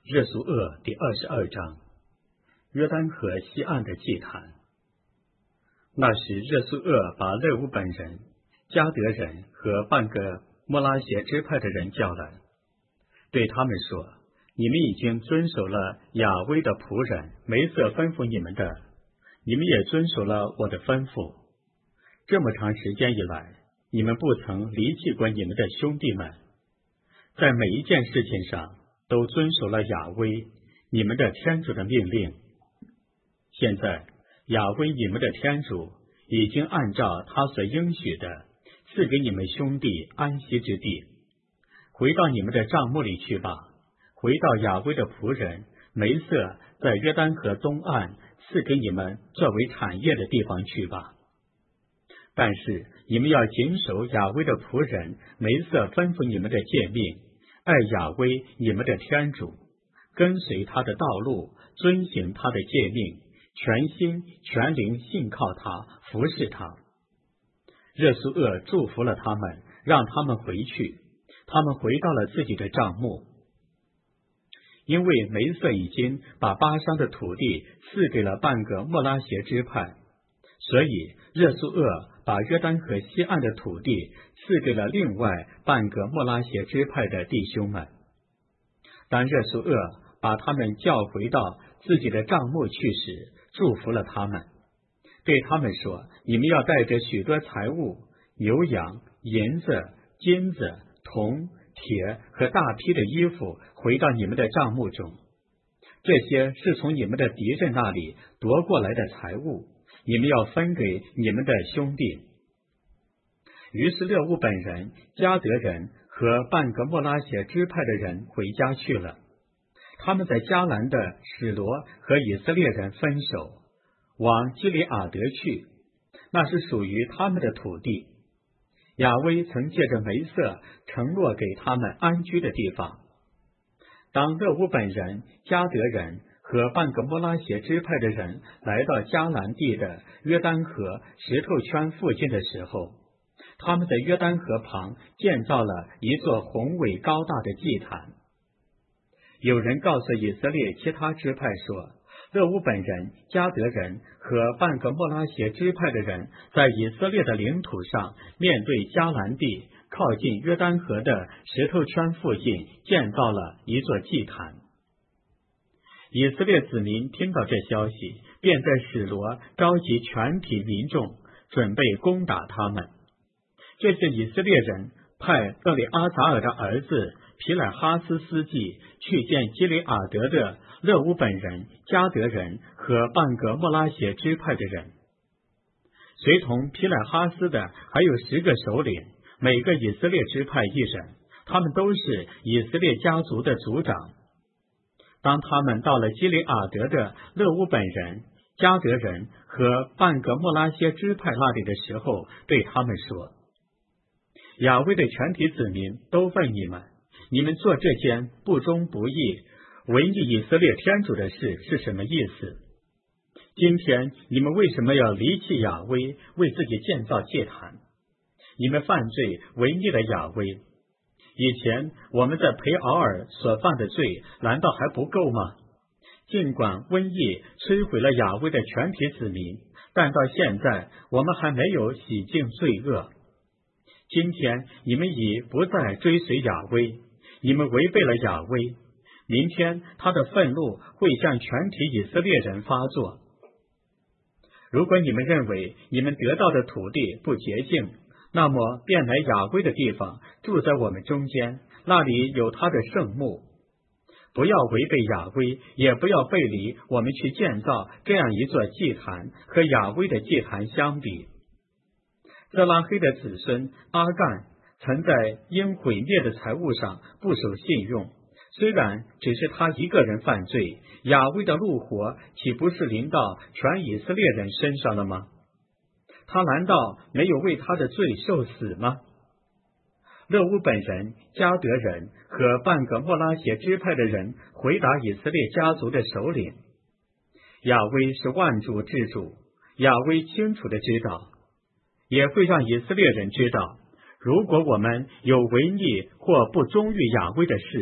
热苏厄第22章，约旦河西岸的祭坛。那时热苏厄把勒乌本人、迦得人和半个摩拉协支派的人叫来，对他们说：你们已经遵守了雅威的仆人梅瑟吩咐你们的，你们也遵守了我的吩咐。这么长时间以来，你们不曾离弃过你们的兄弟们，在每一件事情上都遵守了雅威你们的天主的命令。现在雅威你们的天主已经按照他所应许的赐给你们兄弟安息之地，回到你们的帐幕里去吧，回到雅威的仆人梅瑟在约旦河东岸赐给你们作为产业的地方去吧。但是你们要谨守雅威的仆人梅瑟吩咐你们的诫命，爱雅威你们的天主，跟随他的道路，遵行他的诫命，全心全灵信靠他，服侍他。热苏厄祝福了他们，让他们回去，他们回到了自己的帐幕。因为梅瑟已经把巴珊的土地赐给了半个莫拉协支派，所以热苏厄把约旦河西岸的土地赐给了另外半个莫拉协支派的弟兄们。当热苏厄把他们叫回到自己的帐幕去时，祝福了他们，对他们说：你们要带着许多财物，牛羊、银子、金子、铜、铁和大批的衣服回到你们的帐幕中，这些是从你们的敌人那里夺过来的财物，你们要分给你们的兄弟。于是勒乌本人、迦得人和半个莫拉协支派的人回家去了。他们在迦南的史罗和以色列人分手，往基里阿德去，那是属于他们的土地。亚威曾借着梅瑟承诺给他们安居的地方。当勒乌本人、迦得人和半个摩拉协支派的人来到迦南地的约旦河石头圈附近的时候，他们在约旦河旁建造了一座宏伟高大的祭坛。有人告诉以色列其他支派说，勒乌本人、迦得人和半个莫拉协支派的人在以色列的领土上，面对迦南地靠近约旦河的石头圈附近建造了一座祭坛。以色列子民听到这消息，便在史罗召集全体民众，准备攻打他们。这是以色列人派厄里阿杂尔的儿子皮乃哈斯司祭去见基里阿德的勒乌本人、迦得人和半个莫拉协支派的人。随同皮乃哈斯的还有10个首领，每个以色列支派一人，他们都是以色列家族的族长。当他们到了基里阿德的勒乌本人、迦得人和半个莫拉协支派那里的时候，对他们说：亚威的全体子民都问你们，你们做这件不忠不义、违逆以色列天主的事是什么意思？今天你们为什么要离弃亚威，为自己建造祭坛？你们犯罪违逆了亚威。以前我们在培敖尔所犯的罪难道还不够吗？尽管瘟疫摧毁了亚威的全体子民，但到现在我们还没有洗净罪恶。今天你们已不再追随亚威，你们违背了亚威，明天他的愤怒会向全体以色列人发作。如果你们认为你们得到的土地不洁净，那么便来亚威的地方住在我们中间，那里有他的圣墓。不要违背亚威，也不要背离我们去建造这样一座祭坛，和亚威的祭坛相比。泽拉黑的子孙阿干曾在因毁灭的财物上不守信用，虽然只是他一个人犯罪，亚威的怒火岂不是临到全以色列人身上了吗？他难道没有为他的罪受死吗？勒乌本人、迦得人和半个莫拉协支派的人回答以色列家族的首领：亚威是万主之主，亚威清楚地知道，也会让以色列人知道，如果我们有违逆或不忠于亚威的事，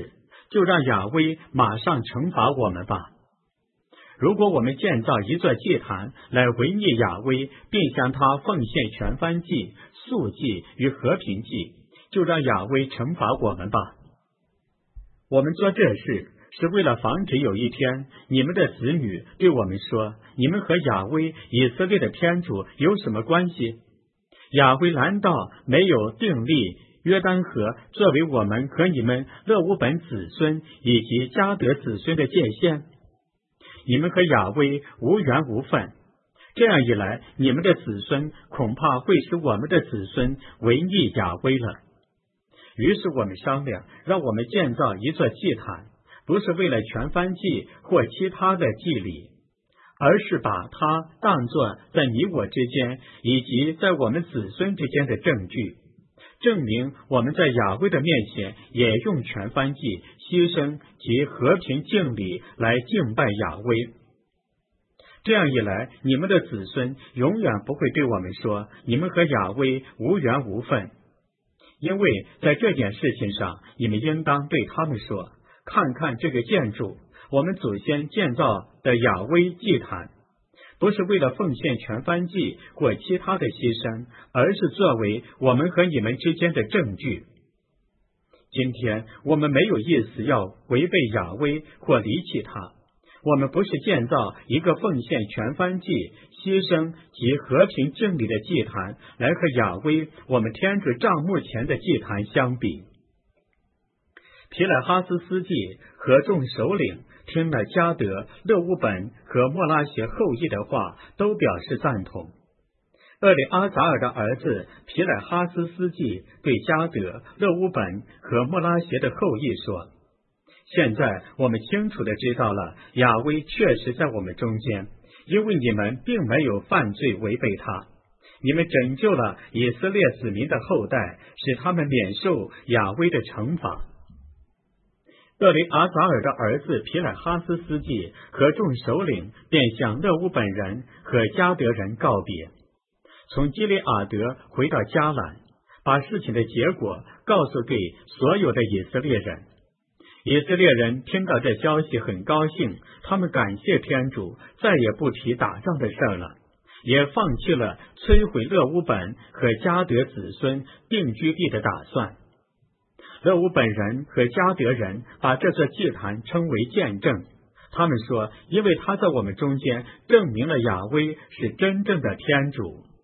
就让亚威马上惩罚我们吧。如果我们建造一座祭坛来违逆亚威，并向他奉献全燔祭、素祭与和平祭，就让亚威惩罚我们吧。我们做这事是为了防止有一天你们的子女对我们说，你们和亚威以色列的天主有什么关系？亚威难道没有订立约旦河作为我们和你们勒乌本子孙以及迦得子孙的界限？你们和亚威无缘无分，这样一来，你们的子孙恐怕会使我们的子孙违逆亚威了。于是我们商量，让我们建造一座祭坛，不是为了全燔祭或其他的祭礼，而是把它当作在你我之间以及在我们子孙之间的证据，证明我们在亚威的面前也用全燔祭、牺牲及和平敬礼来敬拜亚威。这样一来，你们的子孙永远不会对我们说，你们和亚威无缘无分。因为在这件事情上，你们应当对他们说，看看这个建筑，我们祖先建造的亚威祭坛，不是为了奉献全燔祭或其他的牺牲，而是作为我们和你们之间的证据。今天我们没有意思要违背亚威或离弃他，我们不是建造一个奉献全燔祭、牺牲及和平敬礼的祭坛来和亚威我们天主帐幕前的祭坛相比。皮乃哈斯司祭和众首领听了迦得、勒乌本和默拉协后裔的话，都表示赞同。厄里阿杂尔的儿子皮乃哈斯司祭对迦得、勒乌本和默拉协的后裔说，现在我们清楚地知道了，亚威确实在我们中间，因为你们并没有犯罪违背他，你们拯救了以色列子民的后代，使他们免受亚威的惩罚。厄里阿杂尔的儿子皮乃哈斯司祭和众首领便向勒乌本人和迦得人告别，从基利阿德回到迦兰，把事情的结果告诉给所有的以色列人。以色列人听到这消息很高兴，他们感谢天主，再也不提打仗的事了，也放弃了摧毁勒乌本和迦得子孙定居地的打算。勒乌本人和迦得人把这座祭坛称为见证，他们说，因为他在我们中间证明了亚威是真正的天主。